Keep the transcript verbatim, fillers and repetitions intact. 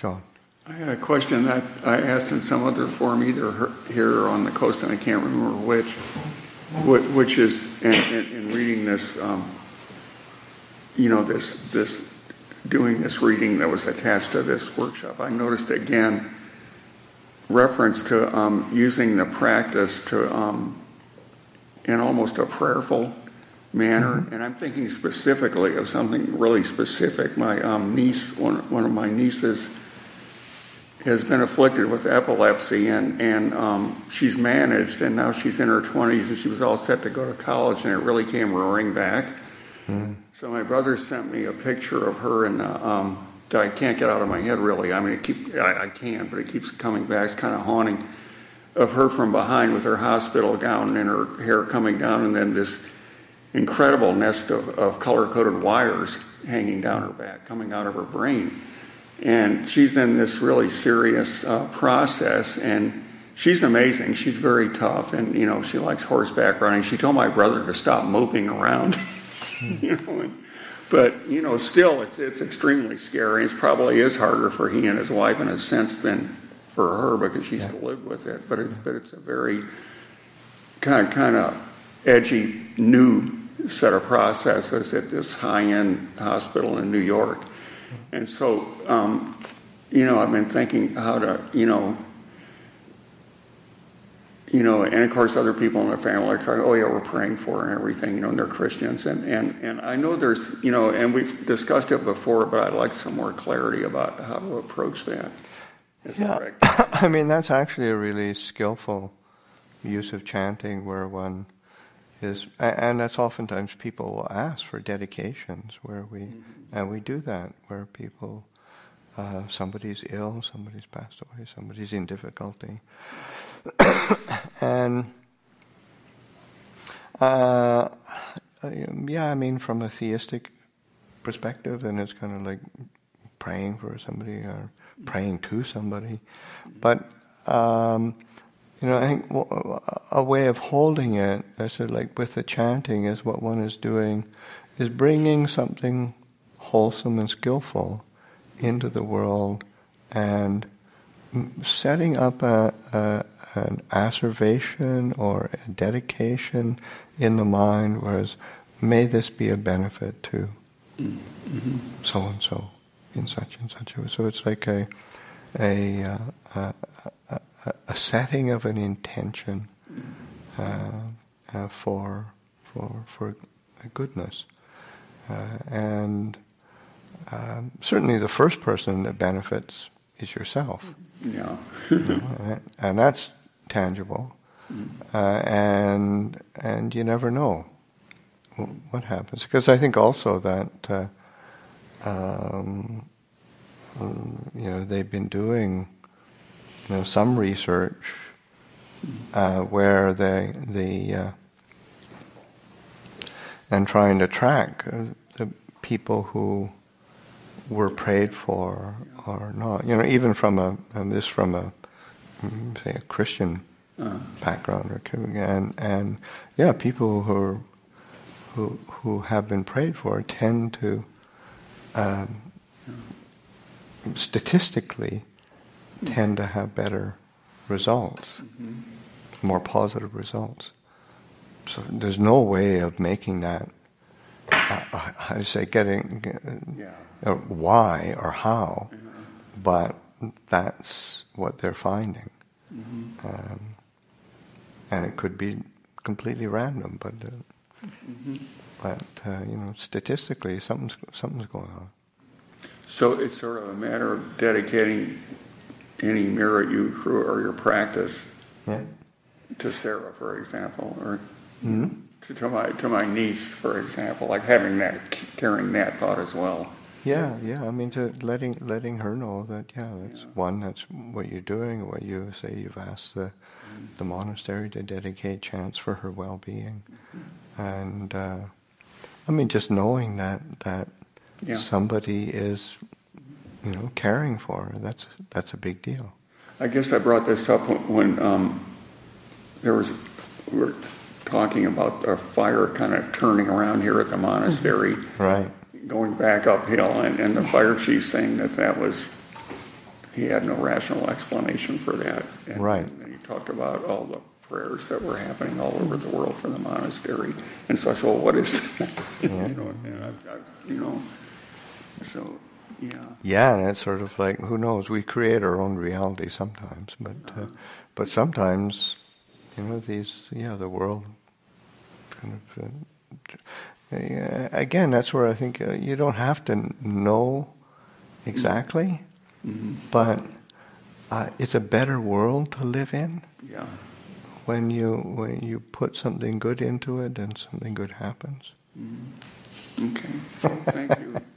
John. I had a question that I asked in some other form, either here or on the coast, and I can't remember which, which is in, in, in reading this, um, you know, this this doing this reading that was attached to this workshop. I noticed again reference to um, using the practice to um, in almost a prayerful manner, mm-hmm. and I'm thinking specifically of something really specific. My um, niece, one one of my nieces, has been afflicted with epilepsy, and, and um, she's managed, and now she's in her twenties, and she was all set to go to college, and it really came roaring back. Mm. So my brother sent me a picture of her, and uh, um, that I can't get out of my head, really. I mean, it keep, I, I can, but it keeps coming back. It's kind of haunting, of her from behind with her hospital gown and her hair coming down, and then this incredible nest of, of color-coded wires hanging down her back, coming out of her brain. And she's in this really serious uh, process, and she's amazing. She's very tough, and, you know, she likes horseback riding. She told my brother to stop moping around, you know. And, but, you know, still, it's it's extremely scary. It probably is harder for he and his wife in a sense than for her because she's yeah. to live with it. But it's, but it's a very kind of, kind of edgy, new set of processes at this high-end hospital in New York. And so, um, you know, I've been thinking how to, you know, you know, and of course other people in the family are trying, oh yeah, we're praying for her and everything, you know, and they're Christians. And, and, and I know there's, you know, and we've discussed it before, but I'd like some more clarity about how to approach that. Is yeah, that correct? I mean, that's actually a really skillful use of chanting where one is, and that's oftentimes people will ask for dedications where we, mm-hmm. and we do that where people, uh, somebody's ill, somebody's passed away, somebody's in difficulty, and uh, yeah, I mean, from a theistic perspective, then it's kind of like praying for somebody or praying to somebody, but. Um, You know, I think a way of holding it, I said, like with the chanting, is what one is doing, is bringing something wholesome and skillful into the world and setting up a, a, an asseveration or a dedication in the mind, whereas may this be a benefit to mm-hmm. so and so in such and such a way. So it's like a a, uh, a, a a setting of an intention uh, uh, for for for goodness, uh, and um, certainly the first person that benefits is yourself. Yeah, you know, and that's tangible, uh, and and you never know what happens, because I think also that uh, um, you know they've been doing. You know, some research uh, where they the uh, and trying to track uh, the people who were prayed for or not. You know, even from a and this from a say a Christian uh. background or and and yeah, people who are, who who have been prayed for tend to um, statistically. Tend to have better results, mm-hmm. more positive results. So there's no way of making that, uh, how to say, getting uh, yeah. uh, why or how, mm-hmm. but that's what they're finding. Mm-hmm. Um, and it could be completely random, but uh, mm-hmm. but uh, you know, statistically, something's something's going on. So it's sort of a matter of dedicating any merit you or your practice yeah. to Sarah, for example, or mm-hmm. to, to my to my niece, for example, like having that, carrying that thought as well. Yeah, yeah. I mean, to letting letting her know that yeah, that's yeah. one. That's what you're doing. What you say you've asked the mm-hmm. the monastery to dedicate chants for her well-being, mm-hmm. and uh, I mean, just knowing that that yeah. somebody is. You know, caring for her, that's that's a big deal. I guess I brought this up when, when um, there was, we were talking about a fire kind of turning around here at the monastery. Right. Going back uphill, and, and the fire chief saying that that was he had no rational explanation for that. And, Right. And he talked about all the prayers that were happening all over the world for the monastery. And so I said, well, what is that? Yeah. you know, and I, I, you know, so, yeah. Yeah, and it's sort of like, who knows, we create our own reality sometimes, but uh, but sometimes, you know, these, yeah, the world kind of, uh, uh, again, that's where I think uh, you don't have to know exactly, Mm-hmm. but uh, it's a better world to live in. Yeah. When you when you put something good into it and something good happens. Mm-hmm. Okay. Thank you.